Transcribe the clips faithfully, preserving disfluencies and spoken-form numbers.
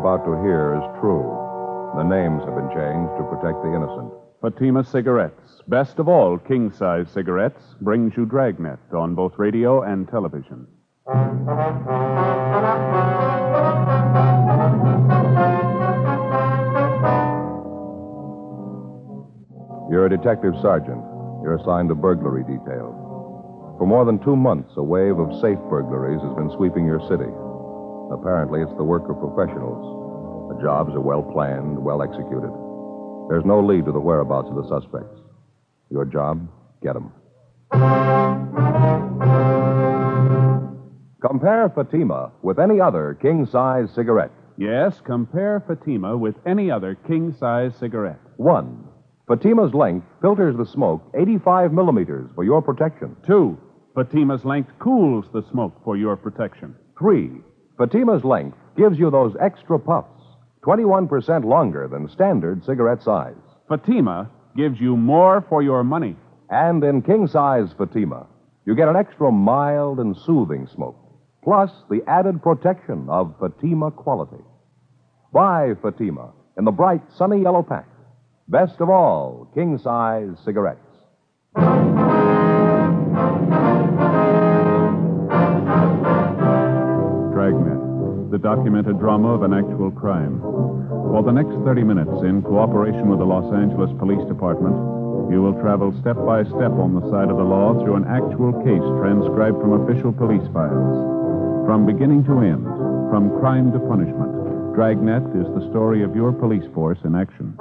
about to hear is true. The names have been changed to protect the innocent. Fatima Cigarettes, best of all king-size cigarettes, brings you Dragnet on both radio and television. You're a detective sergeant. You're assigned to burglary detail. For more than two months, a wave of safe burglaries has been sweeping your city. Apparently, it's the work of professionals. The jobs are well planned, well executed. There's no lead to the whereabouts of the suspects. Your job, get them. Compare Fatima with any other king-size cigarette. Yes, compare Fatima with any other king-size cigarette. One, Fatima's length filters the smoke eighty-five millimeters for your protection. Two, Fatima's length cools the smoke for your protection. Three, Fatima's length gives you those extra puffs, twenty-one percent longer than standard cigarette size. Fatima gives you more for your money. And in king-size Fatima, you get an extra mild and soothing smoke, plus the added protection of Fatima quality. Buy Fatima in the bright, sunny yellow pack. Best of all, king-size cigarettes. Dragnet, the documented drama of an actual crime. For the next thirty minutes, in cooperation with the Los Angeles Police Department, you will travel step by step on the side of the law through an actual case transcribed from official police files. From beginning to end, from crime to punishment, Dragnet is the story of your police force in action.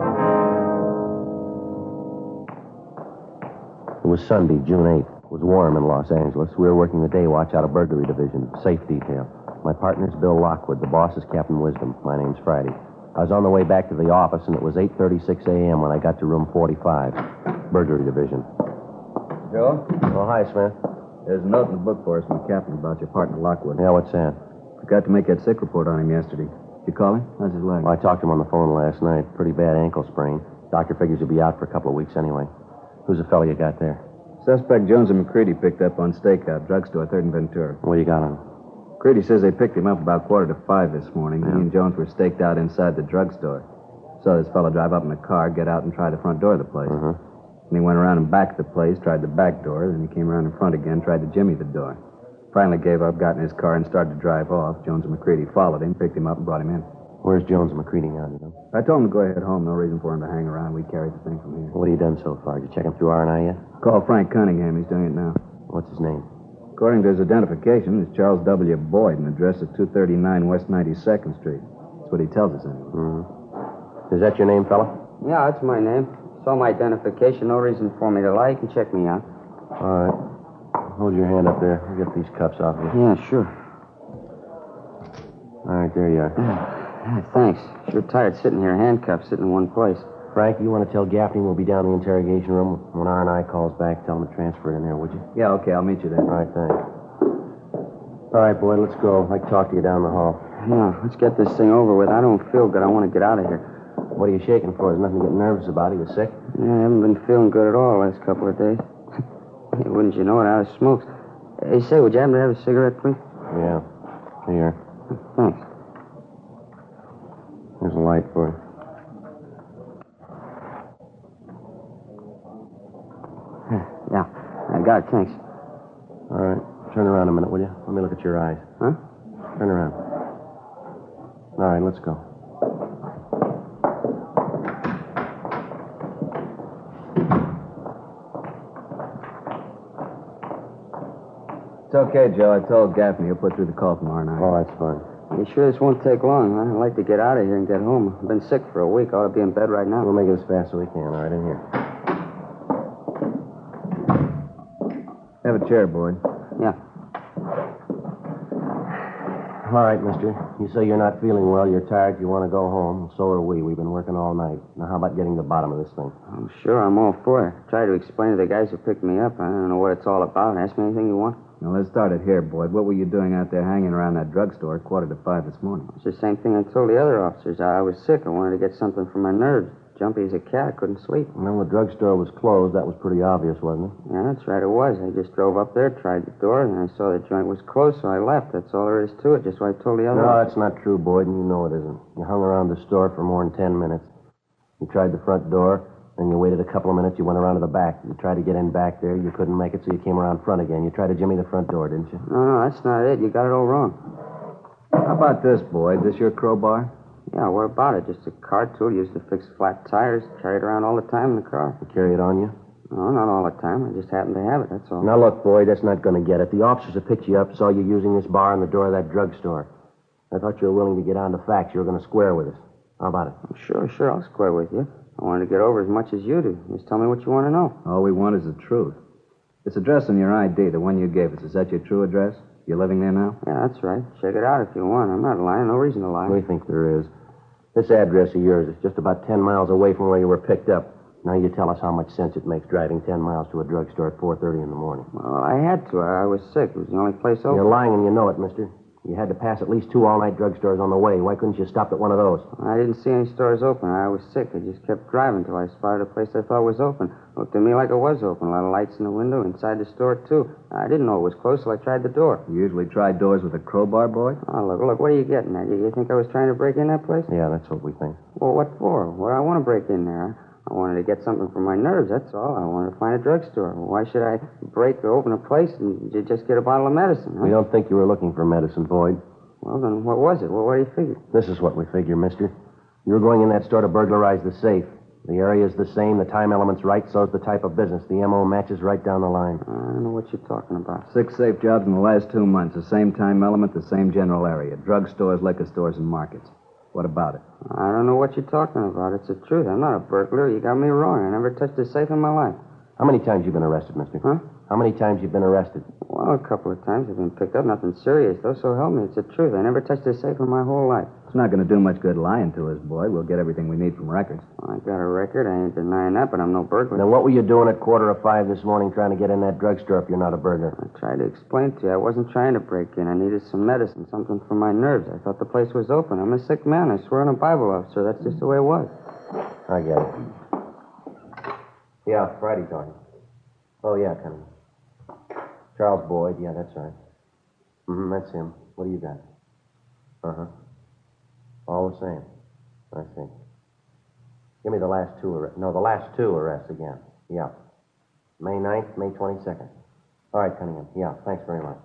It was Sunday, June eighth. It was warm in Los Angeles. We were working the day watch out of burglary division, safe detail. My partner's Bill Lockwood. The boss is Captain Wisdom. My name's Friday. I was on the way back to the office, and it was eight thirty-six a.m. when I got to room forty-five, burglary division. Joe? Oh, hi, Smith. There's a note in the book for us from the captain about your partner, Lockwood. Yeah, what's that? Forgot to make that sick report on him yesterday. Did you call him? How's his leg? Well, I talked to him on the phone last night. Pretty bad ankle sprain. Doctor figures he'll be out for a couple of weeks anyway. Who's the fellow you got there? Suspect Jones and McCready picked up on stakeout, drugstore, third and Ventura. What do you got on him? McCready says they picked him up about quarter to five this morning. Yeah. He and Jones were staked out inside the drugstore. Saw this fellow drive up in a car, get out, and try the front door of the place. Uh-huh. And he went around and back of the place, tried the back door, then he came around in front again, tried to jimmy the door. Finally gave up, got in his car, and started to drive off. Jones and McCready followed him, picked him up, and brought him in. Where's Jones and McCready now, you know? I told him to go ahead home. No reason for him to hang around. We carried the thing from here. What have you done so far? Did you check him through R and I yet? Call Frank Cunningham. He's doing it now. What's his name? According to his identification, it's Charles W. Boyd, and address is two thirty-nine West ninety-second Street. That's what he tells us, anyway. Mm-hmm. Is that your name, fella? Yeah, that's my name. Saw my identification. No reason for me to lie. You can check me out. All right. Hold your hand up there. I'll get these cuffs off you. Yeah, sure. All right, there you are. Yeah, thanks. Sure tired sitting here handcuffed, sitting in one place. Frank, you want to tell Gaffney we'll be down in the interrogation room? When R and I calls back, tell him to transfer it in there, would you? Yeah, okay. I'll meet you there. All right, thanks. All right, boy, let's go. I'd like to talk to you down the hall. Yeah, let's get this thing over with. I don't feel good. I want to get out of here. What are you shaking for? There's nothing to get nervous about. Are you sick? Yeah, I haven't been feeling good at all the last couple of days. Hey, wouldn't you know it? I was smokes. Hey, say, would you happen to have a cigarette, please? Yeah. Here. Thanks. There's a light for you. Yeah, I got it. Thanks. All right. Turn around a minute, will you? Let me look at your eyes. Huh? Turn around. All right, let's go. It's okay, Joe. I told Gaffney he'll put through the call from R and I. Oh, that's fine. You sure this won't take long? I'd like to get out of here and get home. I've been sick for a week. I ought to be in bed right now. We'll make it as fast as we can. All right, in here. Have a chair, Boyd. Yeah. All right, mister. You say you're not feeling well, you're tired, you want to go home. So are we. We've been working all night. Now, how about getting to the bottom of this thing? I'm sure I'm all for it. Try to explain to the guys who picked me up. I don't know what it's all about. Ask me anything you want. Now, let's start it here, Boyd. What were you doing out there hanging around that drugstore at quarter to five this morning? It's the same thing I told the other officers. I was sick. I wanted to get something for my nerves. jumpy as a cat. I couldn't sleep. Well, the drugstore was closed. That was pretty obvious, wasn't it? Yeah, that's right, it was. I just drove up there, tried the door, and I saw the joint was closed, so I left. That's all there is to it, just what I told the other No, one. that's not true, Boyd, and you know it isn't. You hung around the store for more than ten minutes. You tried the front door, then you waited a couple of minutes. You went around to the back. You tried to get in back there. You couldn't make it, so you came around front again. You tried to jimmy the front door, didn't you? No, no, that's not it. You got it all wrong. How about this, Boyd? This your crowbar? Yeah, what about it? Just a car tool used to fix flat tires. Carry it around all the time in the car. You carry it on you? No, not all the time. I just happen to have it, that's all. Now, look, Boyd, that's not going to get it. The officers that picked you up saw you using this bar in the door of that drugstore. I thought you were willing to get on to facts. You were going to square with us. How about it? Sure, sure, I'll square with you. I wanted to get over as much as you do. Just tell me what you want to know. All we want is the truth. This address on your I D, the one you gave us, is that your true address? You're living there now? Yeah, that's right. Check it out if you want. I'm not lying. No reason to lie. We think there is. This address of yours is just about ten miles away from where you were picked up. Now you tell us how much sense it makes driving ten miles to a drugstore at four thirty in the morning. Well, I had to. I, I was sick. It was the only place open. You're lying and you know it, mister. You had to pass at least two all-night drugstores on the way. Why couldn't you stop at one of those? I didn't see any stores open. I was sick. I just kept driving till I spotted a place I thought was open. Looked to me like it was open. A lot of lights in the window, inside the store, too. I didn't know it was closed, so I tried the door. You usually try doors with a crowbar, Boyd? Oh, look, look, what are you getting at? You, you think I was trying to break in that place? Yeah, that's what we think. Well, what for? What do I want to break in there? I wanted to get something for my nerves, that's all. I wanted to find a drugstore. Why should I break or open a place and j- just get a bottle of medicine, huh? We don't think you were looking for medicine, Boyd. Well, then what was it? Well, what do you figure? This is what we figure, mister. You were going in that store to burglarize the safe. The area's the same, the time element's right, so's the type of business. The M O matches right down the line. I don't know what you're talking about. Six safe jobs in the last two months. The same time element, the same general area. Drugstores, liquor stores, and markets. What about it? I don't know what you're talking about. It's the truth. I'm not a burglar. You got me wrong. I never touched a safe in my life. How many times you been arrested, mister? Huh? How many times you been arrested? Well, a couple of times I've been picked up. Nothing serious, though, so help me. It's the truth. I never touched a safe in my whole life. It's not going to do much good lying to us, Boyd. We'll get everything we need from records. Well, I got a record. I ain't denying that, but I'm no burglar. Then what were you doing at quarter of five this morning trying to get in that drugstore if you're not a burglar? I tried to explain to you. I wasn't trying to break in. I needed some medicine, something for my nerves. I thought the place was open. I'm a sick man. I swear on a Bible officer. That's just the way it was. I get it. Yeah, Friday talking. Oh, yeah, coming. Charles Boyd. Yeah, that's right. Mm-hmm, that's him. What do you got? Uh-huh. All the same. I see. Give me the last two arrests. No, the last two arrests again. Yeah. May ninth, May twenty-second. All right, Cunningham. Yeah, thanks very much.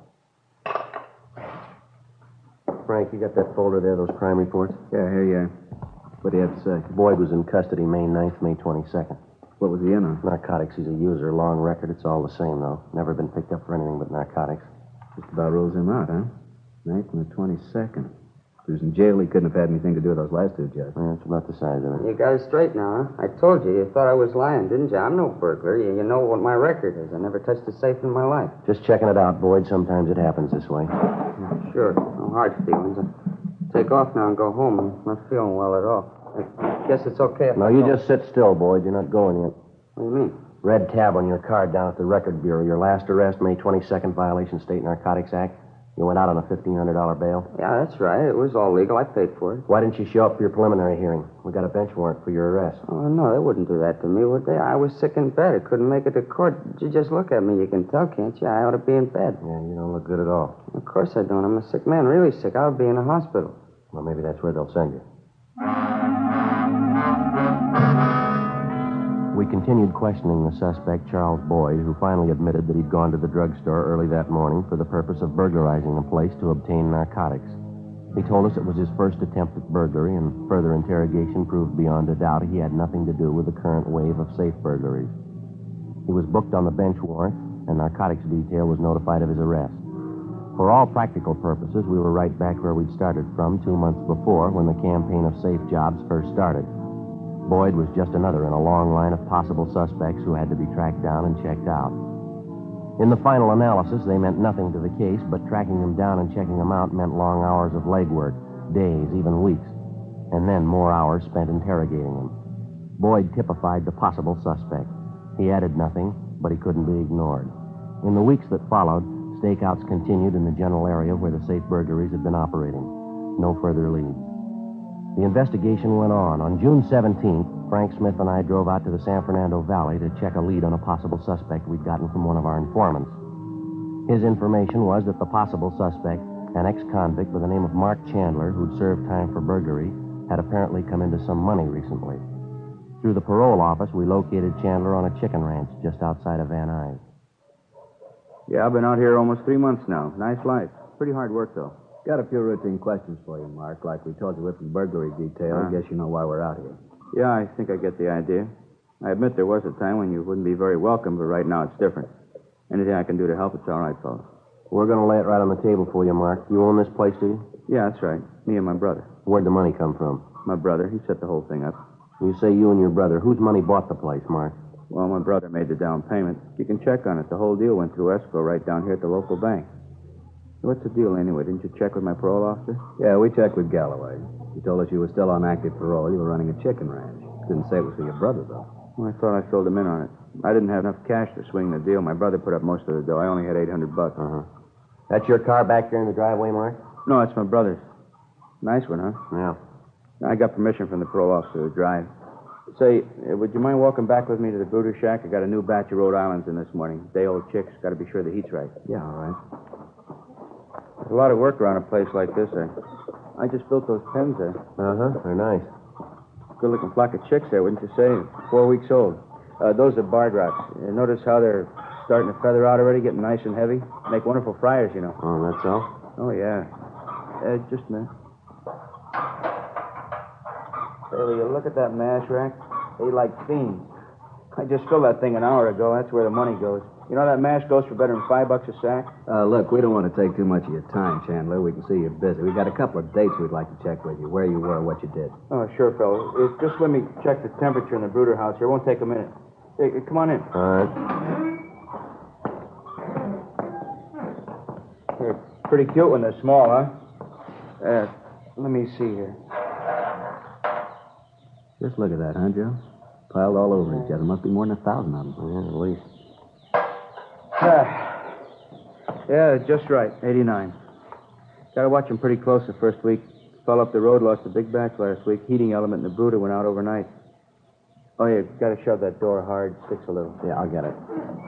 Frank, you got that folder there, those crime reports? Yeah, here you are. What do you have to say? Boyd was in custody May ninth, May twenty-second. What was he in on? Narcotics. He's a user. Long record. It's all the same, though. Never been picked up for anything but narcotics. Just about rules him out, huh? ninth and the twenty-second. If he was in jail, he couldn't have had anything to do with those last two jobs. Yeah, it's about the size of it. You got it straight now, huh? I told you. You thought I was lying, didn't you? I'm no burglar. You, you know what my record is. I never touched a safe in my life. Just checking it out, Boyd. Sometimes it happens this way. Sure. No hard feelings. I'll take off now and go home. I'm not feeling well at all. I guess it's okay if No, I you go. just sit still, Boyd. You're not going yet. What do you mean? Red tab on your card down at the Record Bureau. Your last arrest, May twenty-second, violation State Narcotics Act. You went out on a fifteen hundred dollars bail. Yeah, that's right. It was all legal. I paid for it. Why didn't you show up for your preliminary hearing? We got a bench warrant for your arrest. Oh, no, they wouldn't do that to me, would they? I was sick in bed. I couldn't make it to court. You just look at me. You can tell, can't you? I ought to be in bed. Yeah, you don't look good at all. Of course I don't. I'm a sick man, really sick. I would be in a hospital. Well, maybe that's where they'll send you. We continued questioning the suspect, Charles Boyd, who finally admitted that he'd gone to the drugstore early that morning for the purpose of burglarizing the place to obtain narcotics. He told us it was his first attempt at burglary, and further interrogation proved beyond a doubt he had nothing to do with the current wave of safe burglaries. He was booked on the bench warrant, and narcotics detail was notified of his arrest. For all practical purposes, we were right back where we'd started from two months before when the campaign of safe jobs first started. Boyd was just another in a long line of possible suspects who had to be tracked down and checked out. In the final analysis, they meant nothing to the case, but tracking them down and checking them out meant long hours of legwork, days, even weeks, and then more hours spent interrogating them. Boyd typified the possible suspect. He added nothing, but he couldn't be ignored. In the weeks that followed, stakeouts continued in the general area where the safe burglaries had been operating. No further leads. The investigation went on. On June seventeenth, Frank Smith and I drove out to the San Fernando Valley to check a lead on a possible suspect we'd gotten from one of our informants. His information was that the possible suspect, an ex-convict by the name of Mark Chandler, who'd served time for burglary, had apparently come into some money recently. Through the parole office, we located Chandler on a chicken ranch just outside of Van Nuys. Yeah, I've been out here almost three months now. Nice life. Pretty hard work, though. Got a few routine questions for you, Mark. Like we told you, we're from burglary detail. Uh, I guess you know why we're out here. Yeah, I think I get the idea. I admit there was a time when you wouldn't be very welcome, but right now it's different. Anything I can do to help, it's all right, fellas. We're going to lay it right on the table for you, Mark. You own this place, do you? Yeah, that's right. Me and my brother. Where'd the money come from? My brother. He set the whole thing up. You say you and your brother. Whose money bought the place, Mark? Well, my brother made the down payment. You can check on it. The whole deal went through escrow right down here at the local bank. What's the deal anyway? Didn't you check with my parole officer? Yeah, we checked with Galloway. He told us you were still on active parole. You were running a chicken ranch. Didn't say it was for your brother, though. Well, I thought I filled him in on it. I didn't have enough cash to swing the deal. My brother put up most of the dough. I only had eight hundred bucks. Uh-huh. That's your car back there in the driveway, Mark? No, it's my brother's. Nice one, huh? Yeah. I got permission from the parole officer to drive. Say, uh, would you mind walking back with me to the Brooder Shack? I got a new batch of Rhode Islands in this morning. Day-old chicks. Got to be sure the heat's right. Yeah, all right. There's a lot of work around a place like this. I, I just built those pens there. Uh-huh. They're nice. Good-looking flock of chicks there, wouldn't you say? Four weeks old. Uh, those are barred rocks. You notice how they're starting to feather out already, getting nice and heavy? Make wonderful fryers, you know. Oh, that's all? Oh, yeah. Uh, just a minute. Say, will you look at that mash rack? They like fiends. I just filled that thing an hour ago. That's where the money goes. You know that mash goes for better than five bucks a sack? Uh, look, we don't want to take too much of your time, Chandler. We can see you're busy. We've got a couple of dates we'd like to check with you. Where you were, what you did. Oh, sure, fellow. Uh, just let me check the temperature in the Brooder house here. It won't take a minute. Hey, come on in. All right. They're pretty cute when they're small, huh? Uh, let me see here. Just look at that, huh, Joe? Piled all over each other. Must be more than a thousand of them. Yeah, at least. Ah. Yeah, just right. eighty-nine. Got to watch them pretty close the first week. Fell up the road, lost a big batch last week. Heating element in the Brooder went out overnight. Oh, yeah, got to shove that door hard. Sticks a little. Yeah, I'll get it.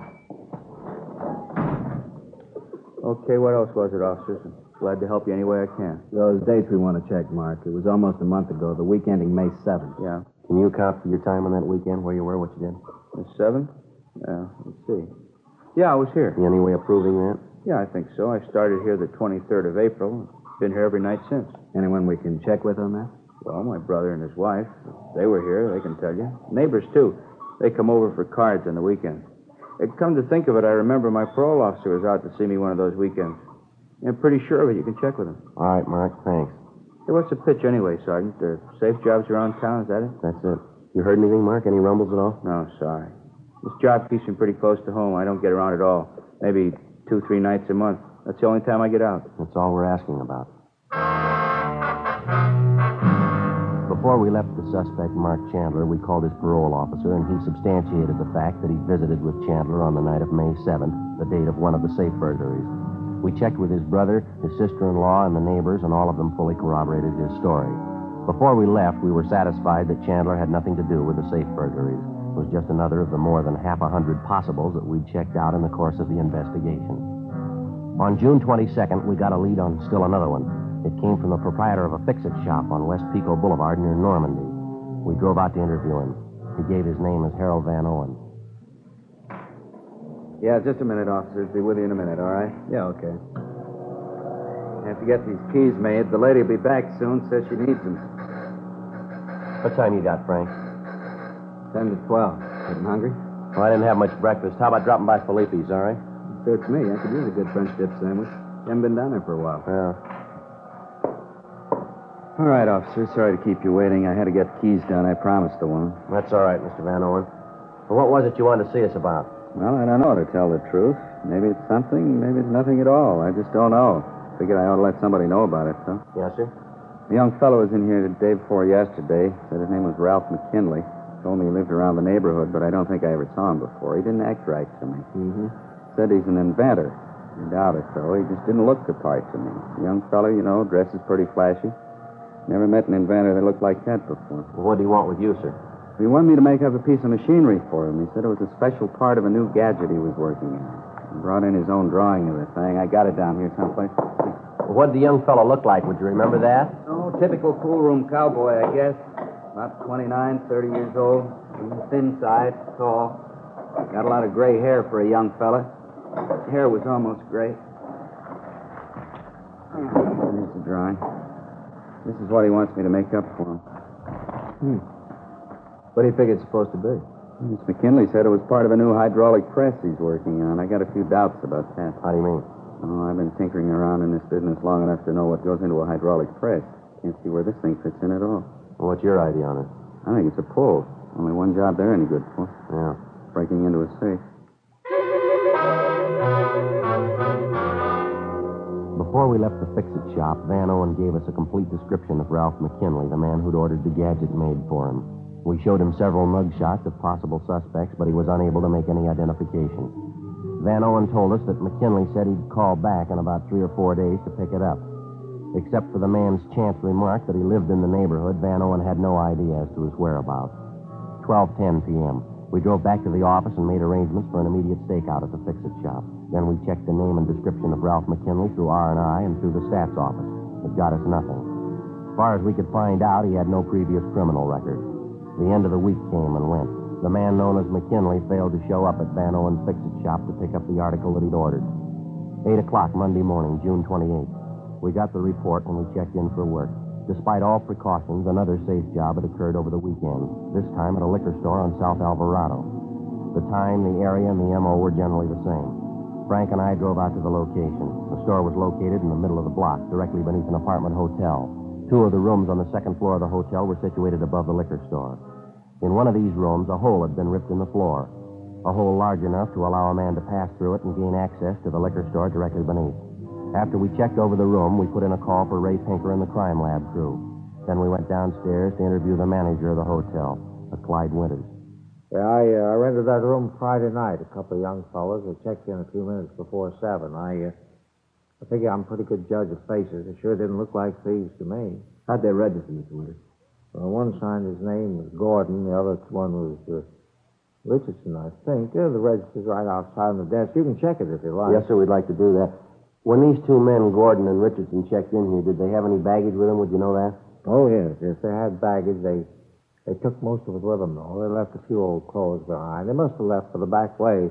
Okay, what else was it, officers? I'm glad to help you any way I can. Those dates we want to check, Mark. It was almost a month ago, the week ending May seventh. Yeah. Can you account for your time on that weekend, where you were, what you did? The seventh? Yeah, let's see. Yeah, I was here. Any way of proving that? Yeah, I think so. I started here the twenty-third of April. Been here every night since. Anyone we can check with on that? Well, my brother and his wife. If they were here, they can tell you. Neighbors, too. They come over for cards on the weekends. And come to think of it, I remember my parole officer was out to see me one of those weekends. I'm pretty sure of it. You can check with him. All right, Mark, thanks. Hey, what's the pitch anyway, Sergeant? The safe jobs around town, is that it? That's it. You heard anything, Mark? Any rumbles at all? No, sorry. This job keeps me pretty close to home. I don't get around at all. Maybe two, three nights a month. That's the only time I get out. That's all we're asking about. Before we left the suspect, Mark Chandler, we called his parole officer, and he substantiated the fact that he visited with Chandler on the night of May seventh, the date of one of the safe burglaries. We checked with his brother, his sister-in-law, and the neighbors, and all of them fully corroborated his story. Before we left, we were satisfied that Chandler had nothing to do with the safe burglaries. It was just another of the more than half a hundred possibles that we'd checked out in the course of the investigation. On June twenty-second, we got a lead on still another one. It came from the proprietor of a fix-it shop on West Pico Boulevard near Normandy. We drove out to interview him. He gave his name as Harold Van Owen. Yeah, just a minute, officers. Be with you in a minute, all right? Yeah, okay. Have to get these keys made. The lady will be back soon. Says she needs them. What time you got, Frank? Ten to twelve. Getting hungry? Well, I didn't have much breakfast. How about dropping by Felipe's, all right? Suits me. I could use a good French dip sandwich. Haven't been down there for a while. Yeah. All right, officer. Sorry to keep you waiting. I had to get keys done. I promised the woman. That's all right, Mister Van Owen. Well, what was it you wanted to see us about? Well, I don't know, to tell the truth. Maybe it's something, maybe it's nothing at all. I just don't know. Figured I ought to let somebody know about it, so. Yes, sir? The young fellow was in here the day before yesterday. Said his name was Ralph McKinley. Told me he lived around the neighborhood, but I don't think I ever saw him before. He didn't act right to me. Mm-hmm. Said he's an inventor. I doubt it, though. He just didn't look the part to me. The young fellow, you know, dresses pretty flashy. Never met an inventor that looked like that before. Well, what do you want with you, sir? He wanted me to make up a piece of machinery for him. He said it was a special part of a new gadget he was working on. He brought in his own drawing of the thing. I got it down here someplace. What did the young fellow look like? Would you remember that? Oh, typical poolroom cowboy, I guess. About twenty-nine, thirty years old. Thin side, tall. Got a lot of gray hair for a young fella. Hair was almost gray. Here's the drawing. This is what he wants me to make up for him. Hmm. What do you think it's supposed to be? Miss McKinley said it was part of a new hydraulic press he's working on. I got a few doubts about that. How do you mean? Oh, I've been tinkering around in this business long enough to know what goes into a hydraulic press. Can't see where this thing fits in at all. Well, what's your idea on it? I think it's a pull. Only one job they're any good for. Yeah. Breaking into a safe. Before we left the fix-it shop, Van Owen gave us a complete description of Ralph McKinley, the man who'd ordered the gadget made for him. We showed him several mug shots of possible suspects, but he was unable to make any identification. Van Owen told us that McKinley said he'd call back in about three or four days to pick it up. Except for the man's chance remark that he lived in the neighborhood, Van Owen had no idea as to his whereabouts. twelve ten p.m. We drove back to the office and made arrangements for an immediate stakeout at the fix-it shop. Then we checked the name and description of Ralph McKinley through R and I and through the stats office. It got us nothing. As far as we could find out, he had no previous criminal record. The end of the week came and went. The man known as McKinley failed to show up at Van Owen's fix-it shop to pick up the article that he'd ordered. Eight o'clock Monday morning, June twenty-eighth. We got the report and we checked in for work. Despite all precautions, another safe job had occurred over the weekend, this time at a liquor store on South Alvarado. The time, the area, and the M O were generally the same. Frank and I drove out to the location. The store was located in the middle of the block, directly beneath an apartment hotel. Two of the rooms on the second floor of the hotel were situated above the liquor store. In one of these rooms, a hole had been ripped in the floor, a hole large enough to allow a man to pass through it and gain access to the liquor store directly beneath. After we checked over the room, we put in a call for Ray Pinker and the crime lab crew. Then we went downstairs to interview the manager of the hotel, a Clyde Winters. Yeah, I uh, rented that room Friday night. A couple of young fellows. They checked in a few minutes before seven. I, uh, I figure I'm a pretty good judge of faces. It sure didn't look like thieves to me. How'd they register, Mister Winters? Well, one signed his name was Gordon. The other one was uh, Richardson, I think. Yeah, the register's right outside on the desk. You can check it if you like. Yes, sir, we'd like to do that. When these two men, Gordon and Richardson, checked in here, did they have any baggage with them? Would you know that? Oh, yes. If they had baggage, they they took most of it with them, though. They left a few old clothes behind. They must have left for the back way.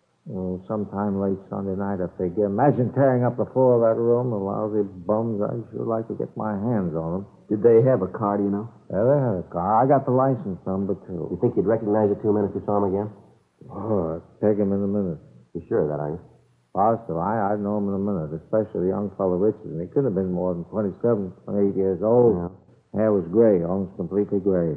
Oh, sometime late Sunday night, I figure. Imagine tearing up the floor of that room. The lousy bums. I'd sure like to get my hands on them. Did they have a car, do you know? Yeah, they had a car. I got the license number, too. You think you'd recognize the two men if you saw them again? Oh, I'd take them in a minute. You sure of that, are you? Positive. I, I'd know him in a minute, especially the young fellow Richardson. He couldn't have been more than twenty-seven, twenty-eight years old. Yeah. Hair was gray, almost completely gray.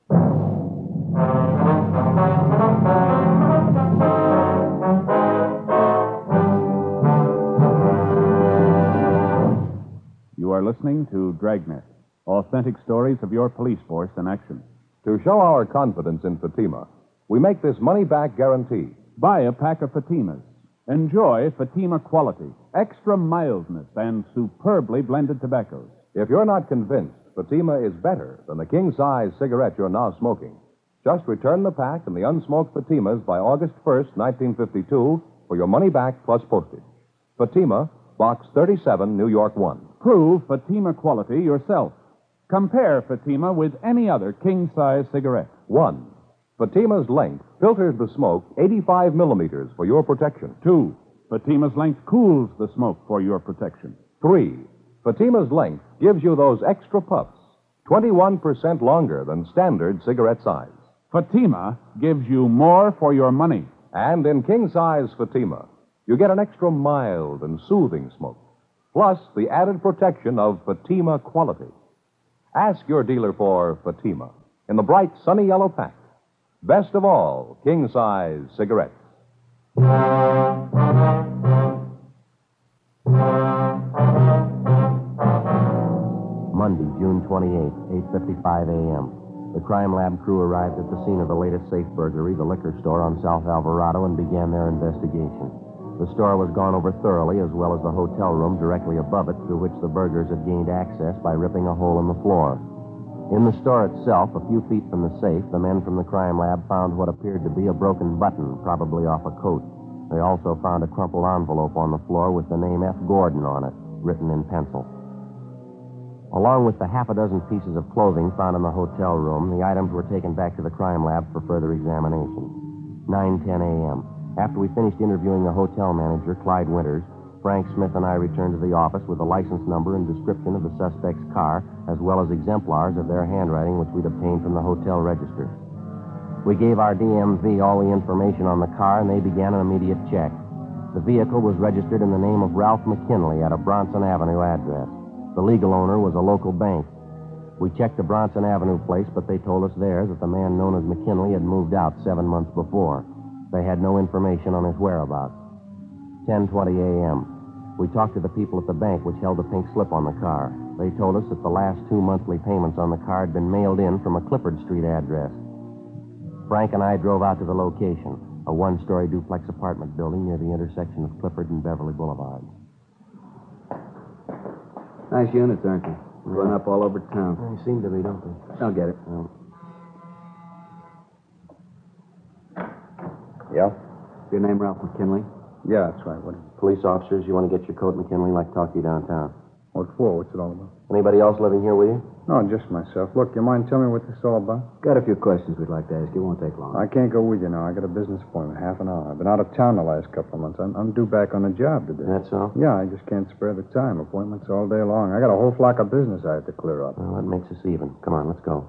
You are listening to Dragnet, authentic stories of your police force in action. To show our confidence in Fatima, we make this money-back guarantee. Buy a pack of Fatimas. Enjoy Fatima quality, extra mildness, and superbly blended tobaccos. If you're not convinced Fatima is better than the king-size cigarette you're now smoking, just return the pack and the unsmoked Fatimas by August first, nineteen fifty-two, for your money back plus postage. Fatima, Box thirty-seven, New York one. Prove Fatima quality yourself. Compare Fatima with any other king-size cigarette. One, Fatima's length filters the smoke eighty-five millimeters for your protection. Two, Fatima's length cools the smoke for your protection. Three, Fatima's length gives you those extra puffs, twenty-one percent longer than standard cigarette size. Fatima gives you more for your money. And in king-size Fatima, you get an extra mild and soothing smoke, plus the added protection of Fatima quality. Ask your dealer for Fatima in the bright, sunny yellow pack. Best of all, king-size cigarettes. Monday, June twenty-eighth, eight fifty-five a.m. The crime lab crew arrived at the scene of the latest safe burglary, the liquor store on South Alvarado, and began their investigation. The store was gone over thoroughly, as well as the hotel room directly above it, through which the burglars had gained access by ripping a hole in the floor. In the store itself, a few feet from the safe, the men from the crime lab found what appeared to be a broken button, probably off a coat. They also found a crumpled envelope on the floor with the name F. Gordon on it, written in pencil. Along with the half a dozen pieces of clothing found in the hotel room, the items were taken back to the crime lab for further examination. nine ten a.m. After we finished interviewing the hotel manager, Clyde Winters, Frank Smith and I returned to the office with the license number and description of the suspect's car, as well as exemplars of their handwriting, which we'd obtained from the hotel register. We gave our D M V all the information on the car, and they began an immediate check. The vehicle was registered in the name of Ralph McKinley at a Bronson Avenue address. The legal owner was a local bank. We checked the Bronson Avenue place, but they told us there that the man known as McKinley had moved out seven months before. They had no information on his whereabouts. ten twenty a.m. We talked to the people at the bank which held the pink slip on the car. They told us that the last two monthly payments on the car had been mailed in from a Clifford Street address. Frank and I drove out to the location, a one-story duplex apartment building near the intersection of Clifford and Beverly Boulevard. Nice units, aren't they? Run up all over town. They seem to be, don't they? I'll get it. Oh. Yeah? Your name Ralph McKinley? Yeah, that's right. What, Police officers, you want to get your coat, McKinley? I'd like to talk to you downtown. what for? What's it all about? Anybody else living here with you? No, just myself. Look, you mind telling me what this is all about? Got a few questions we'd like to ask you. Won't take long. I can't go with you now. I got a business appointment, half an hour. I've been out of town the last couple of months. I'm, I'm due back on the job today. That's all? Yeah, I just can't spare the time. Appointments all day long. I got a whole flock of business I have to clear up. Well, that makes us even. Come on, let's go.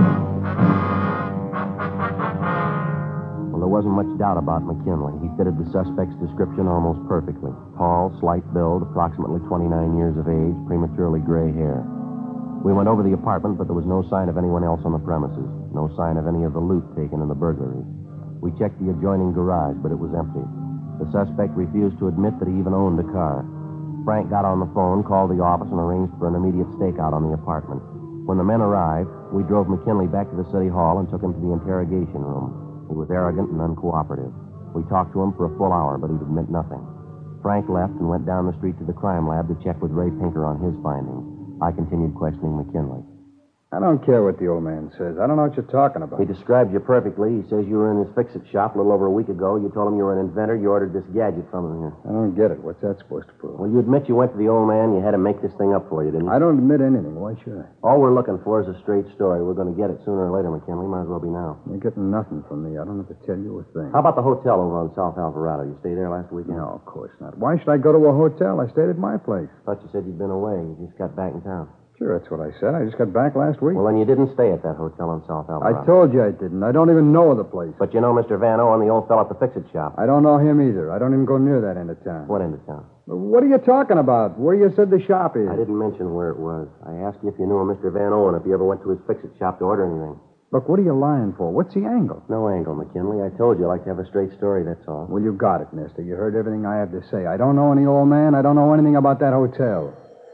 Well, there wasn't much doubt about McKinley. He fitted the suspect's description almost perfectly. Tall, slight build, approximately twenty-nine years of age, prematurely gray hair. We went over the apartment, but there was no sign of anyone else on the premises. No sign of any of the loot taken in the burglary. We checked the adjoining garage, but it was empty. The suspect refused to admit that he even owned a car. Frank got on the phone, called the office, and arranged for an immediate stakeout on the apartment. When the men arrived, we drove McKinley back to the city hall and took him to the interrogation room. He was arrogant and uncooperative. We talked to him for a full hour, but he'd admit nothing. Frank left and went down the street to the crime lab to check with Ray Pinker on his findings. I continued questioning McKinley. I don't care what the old man says. I don't know what you're talking about. He described you perfectly. He says you were in his fix-it shop a little over a week ago. You told him you were an inventor. You ordered this gadget from him here. I don't get it. What's that supposed to prove? Well, you admit you went to the old man. You had him make this thing up for you, didn't you? I don't admit anything. Why should I? All we're looking for is a straight story. We're going to get it sooner or later, McKinley. Might as well be now. You're getting nothing from me. I don't have to tell you a thing. How about the hotel over on South Alvarado? You stay there last weekend? No, of course not. Why should I go to a hotel? I stayed at my place. Thought you said you'd been away. You just got back in town. Sure, that's what I said. I just got back last week. Well, then you didn't stay at that hotel in South Alvarado. I told you I didn't. I don't even know the place. But you know Mister Van Owen, the old fellow at the fix-it shop. I don't know him either. I don't even go near that end of town. What end of town? What are you talking about? Where you said the shop is? I didn't mention where it was. I asked you if you knew a Mister Van Owen, if you ever went to his fix-it shop to order anything. Look, what are you lying for? What's the angle? No angle, McKinley. I told you I like to have a straight story, that's all. Well, you got it, mister. You heard everything I have to say. I don't know any old man. I don't know anything about that hotel.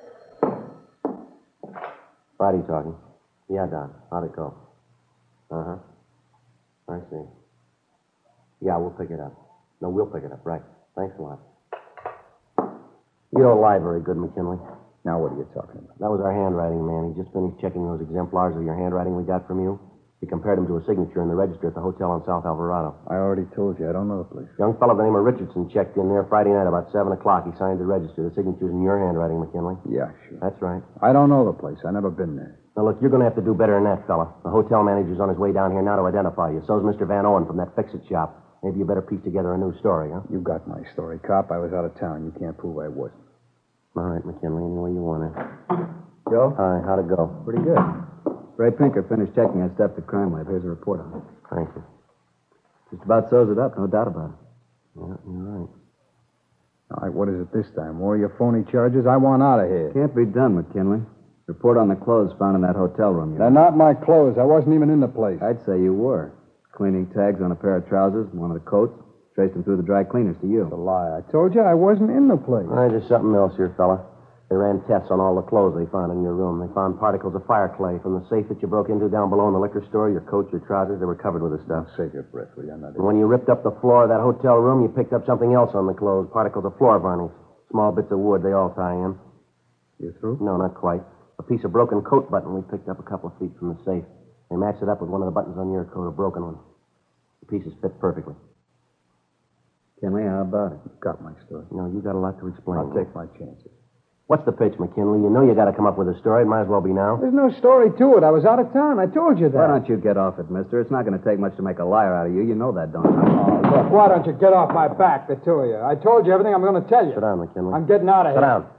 Friday talking. Yeah, Don. How'd it go? Uh-huh. I see. Yeah, we'll pick it up. No, we'll pick it up. Right. Thanks a lot. You don't lie very good, McKinley. Now, what are you talking about? That was our handwriting man. He just finished checking those exemplars of your handwriting we got from you. He compared them to a signature in the register at the hotel on South Alvarado. I already told you. I don't know the place. Young fellow by the name of Richardson checked in there Friday night about seven o'clock. He signed the register. The signature's in your handwriting, McKinley. Yeah, sure. That's right. I don't know the place. I never been there. Now, look, you're going to have to do better than that, fella. The hotel manager's on his way down here now to identify you. So's Mister Van Owen from that fix-it shop. Maybe you better piece together a new story, huh? You got my story, cop. I was out of town. You can't prove I wasn't. All right, McKinley, any way you want it. Joe? All right, how'd it go? Pretty good. Ray Pinker finished checking. I stepped to crime lab. Here's a report on it. Thank you. Just about sews it up, no doubt about it. Yeah, you're right. All right, what is it this time? More of your phony charges? I want out of here. Can't be done, McKinley. Report on the clothes found in that hotel room. You They're not my clothes. I wasn't even in the place. I'd say you were. Cleaning tags on a pair of trousers, one of the coats. Traced them through the dry cleaners to you. It's a lie. I told you I wasn't in the place. All right, there's something else here, fella. They ran tests on all the clothes they found in your room. They found particles of fire clay from the safe that you broke into down below in the liquor store. Your coat, your trousers, they were covered with the stuff. Save your breath, will you? I'm not... And when you ripped up the floor of that hotel room, you picked up something else on the clothes. Particles of floor varnish. Small bits of wood, they all tie in. You through? No, not quite. A piece of broken coat button we picked up a couple of feet from the safe. They matched it up with one of the buttons on your coat, a broken one. The pieces fit perfectly. Kinley, how about it? Got my story. You know, you got a lot to explain. I'll take my chances. What's the pitch, McKinley? You know you got to come up with a story. It might as well be now. There's no story to it. I was out of town. I told you that. Why don't you get off it, mister? It's not going to take much to make a liar out of you. You know that, don't you? Oh, look, why don't you get off my back, the two of you? I told you everything I'm going to tell you. Sit down, McKinley. I'm getting out of Sit here. down.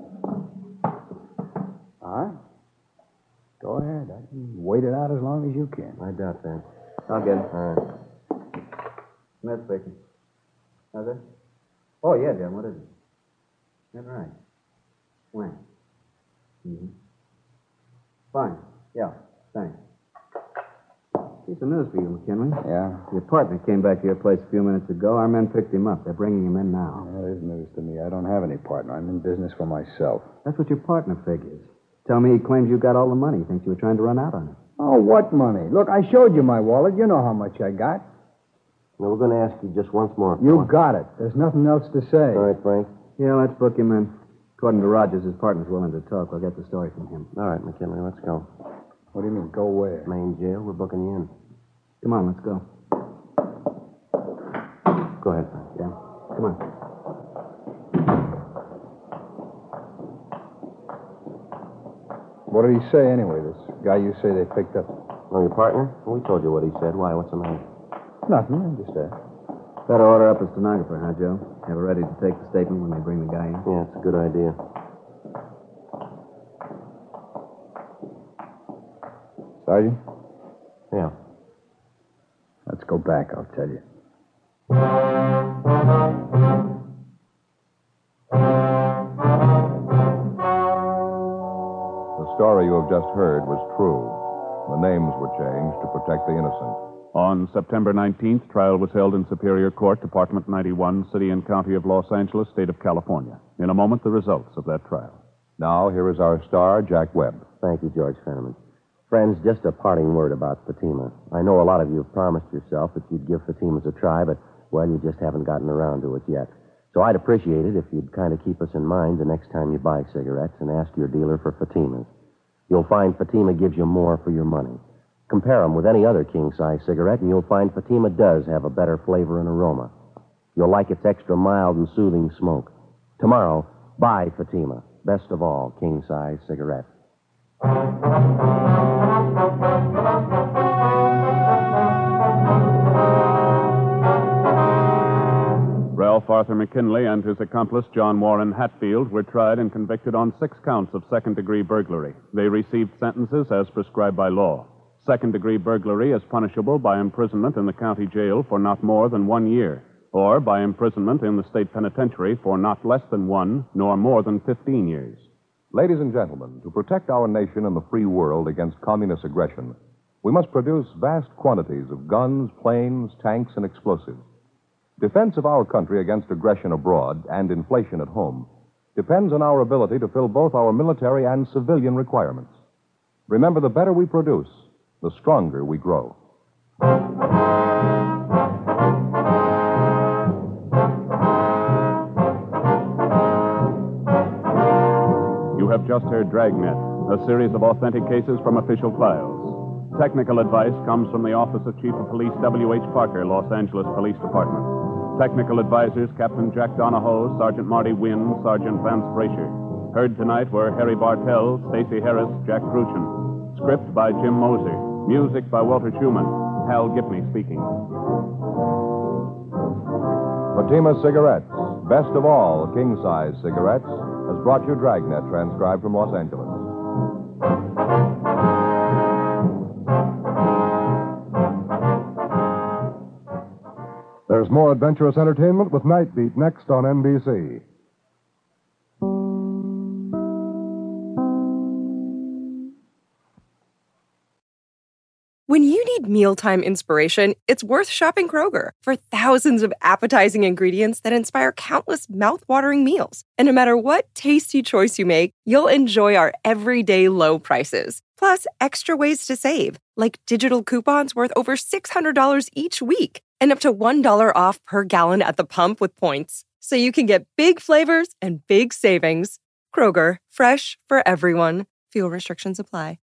All right. Go ahead. I can wait it out as long as you can. I doubt that. I'll get it. All right. Smith speaking. How's it? Oh, yeah, Jim. What is it? That's right. When? Mm-hmm. Fine. Yeah, thanks. Piece of news for you, McKinley. Yeah? Your partner came back to your place a few minutes ago. Our men picked him up. They're bringing him in now. Yeah, there's news to me. I don't have any partner. I'm in business for myself. That's what your partner figures. Tell me he claims you got all the money. He thinks you were trying to run out on him. Oh, what money? Look, I showed you my wallet. You know how much I got. Now, we're going to ask you just once more. You got it. There's nothing else to say. All right, Frank. Yeah, let's book him in. According to Rogers, his partner's willing to talk. We'll get the story from him. All right, McKinley, let's go. What do you mean, go where? Main jail. We're booking you in. Come on, let's go. Go ahead, Frank. Yeah. Come on. What did he say anyway, this guy you say they picked up? Oh, your partner? Well, we told you what he said. Why? What's the matter? Nothing. I just asked. Better order up a stenographer, huh, Joe? Have her ready to take the statement when they bring the guy in. Yeah, it's a good idea. Sergeant? Yeah. Let's go back, I'll tell you. The story you have just heard was true. The names were changed to protect the innocent. On September nineteenth, trial was held in Superior Court, Department ninety-one, City and County of Los Angeles, State of California. In a moment, the results of that trial. Now, here is our star, Jack Webb. Thank you, George Fenneman. Friends, just a parting word about Fatima. I know a lot of you have promised yourself that you'd give Fatima's a try, but, well, you just haven't gotten around to it yet. So I'd appreciate it if you'd kind of keep us in mind the next time you buy cigarettes and ask your dealer for Fatima's. You'll find Fatima gives you more for your money. Compare them with any other king-size cigarette, and you'll find Fatima does have a better flavor and aroma. You'll like its extra mild and soothing smoke. Tomorrow, buy Fatima. Best of all, king-size cigarettes. Ralph Arthur McKinley and his accomplice, John Warren Hatfield, were tried and convicted on six counts of second-degree burglary. They received sentences as prescribed by law. Second-degree burglary is punishable by imprisonment in the county jail for not more than one year, or by imprisonment in the state penitentiary for not less than one, nor more than fifteen years. Ladies and gentlemen, to protect our nation and the free world against communist aggression, we must produce vast quantities of guns, planes, tanks, and explosives. Defense of our country against aggression abroad and inflation at home depends on our ability to fill both our military and civilian requirements. Remember, the better we produce, the stronger we grow. You have just heard Dragnet, a series of authentic cases from official files. Technical advice comes from the Office of Chief of Police W H. Parker, Los Angeles Police Department. Technical advisors Captain Jack Donahoe, Sergeant Marty Wynn, Sergeant Vance Brasher. Heard tonight were Harry Bartell, Stacey Harris, Jack Crucian. Script by Jim Moser. Music by Walter Schumann. Hal Gipney speaking. Fatima Cigarettes, best of all king-size cigarettes, has brought you Dragnet, transcribed from Los Angeles. There's more adventurous entertainment with Night Beat next on N B C. When you need mealtime inspiration, it's worth shopping Kroger for thousands of appetizing ingredients that inspire countless mouth-watering meals. And no matter what tasty choice you make, you'll enjoy our everyday low prices. Plus, extra ways to save, like digital coupons worth over six hundred dollars each week and up to one dollar off per gallon at the pump with points. So you can get big flavors and big savings. Kroger, fresh for everyone. Fuel restrictions apply.